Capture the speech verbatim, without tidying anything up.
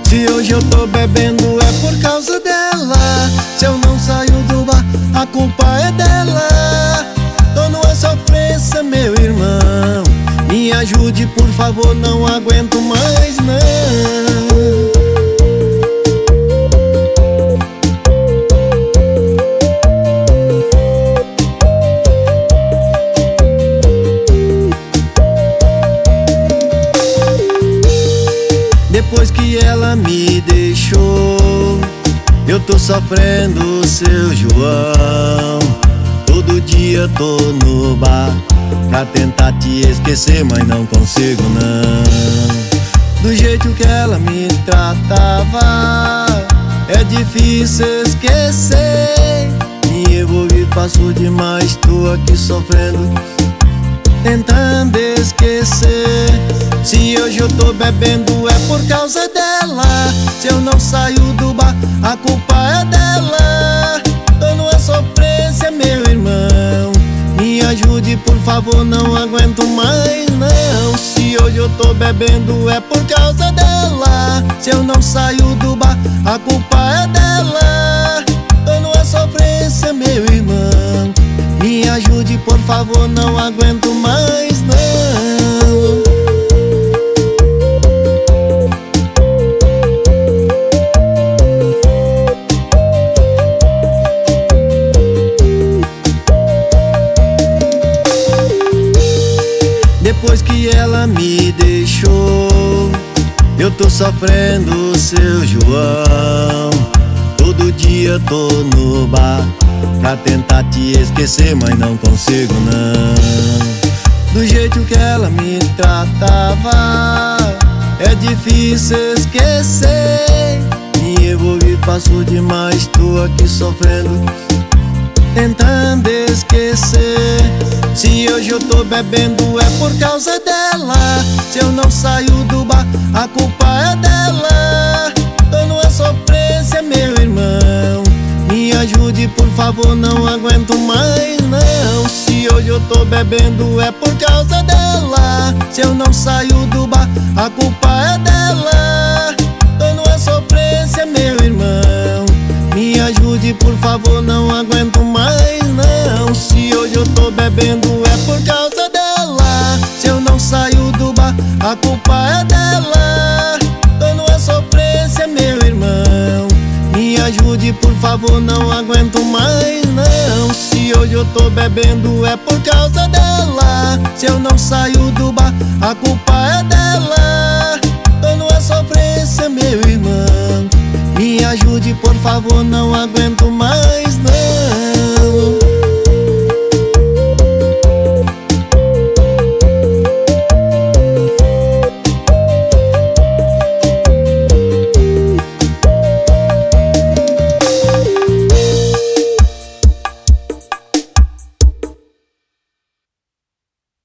Se hoje eu tô bebendo é por causa dela. Se eu não saio do bar, a culpa é dela. Tô numa sofrência, meu irmão, me ajude por favor, não aguento mais não. Depois que ela me deixou, eu tô sofrendo, seu João. Todo dia tô no bar pra tentar te esquecer, mas não consigo não. Do jeito que ela me tratava, é difícil esquecer. Me envolvi, passou demais, tô aqui sofrendo, tentando esquecer. Se hoje eu tô bebendo é por causa dela. Se eu não saio do bar, a culpa é dela. Tô numa sofrência, meu irmão, me ajude por favor, não aguento mais não. Se hoje eu tô bebendo é por causa dela. Se eu não saio do bar, a culpa é dela. Tô numa sofrência, meu irmão, me ajude por favor, não aguento mais não. Depois que ela me deixou, eu tô sofrendo, seu João. Todo dia tô no bar pra tentar te esquecer, mas não consigo não. Do jeito que ela me tratava, é difícil esquecer. Me envolvi, passou demais, tô aqui sofrendo, tentando esquecer. Se hoje eu tô bebendo é por causa dela. Se eu não saio do bar, a culpa é dela. Tô numa sofrência, meu irmão, me ajude por favor, não aguento mais não. Se hoje eu tô bebendo é por causa dela. Se eu não saio do bar, a culpa é dela. Tô numa sofrência, meu irmão, me ajude por favor, não aguento mais não. Se hoje eu tô bebendo é por causa dela. Se eu não saio do bar, a culpa é dela. Tô numa sofrência, meu irmão, me ajude por favor, não aguento mais não. Se hoje eu tô bebendo é por causa dela. Se eu não saio do bar, a culpa é dela. Tô numa sofrência, meu irmão, me ajude por favor, não aguento